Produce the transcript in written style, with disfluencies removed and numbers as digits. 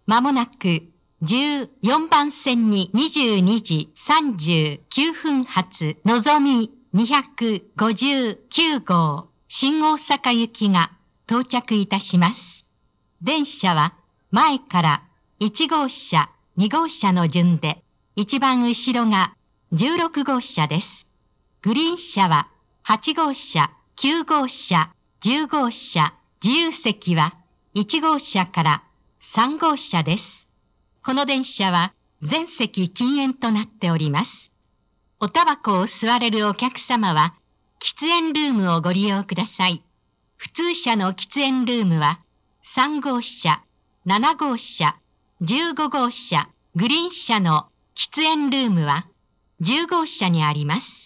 まもなく14番線に22時39分発のぞみ259号新大阪行きが到着いたします。電車は前から1号車、2号車の順で、一番後ろが16号車です。グリーン車は8号車、9号車、10号車、自由席は1号車から3号車です。この電車は全席禁煙となっております。おタバコを吸われるお客様は、喫煙ルームをご利用ください。普通車の喫煙ルームは、3号車、7号車、15号車、グリーン車の喫煙ルームは、10号車にあります。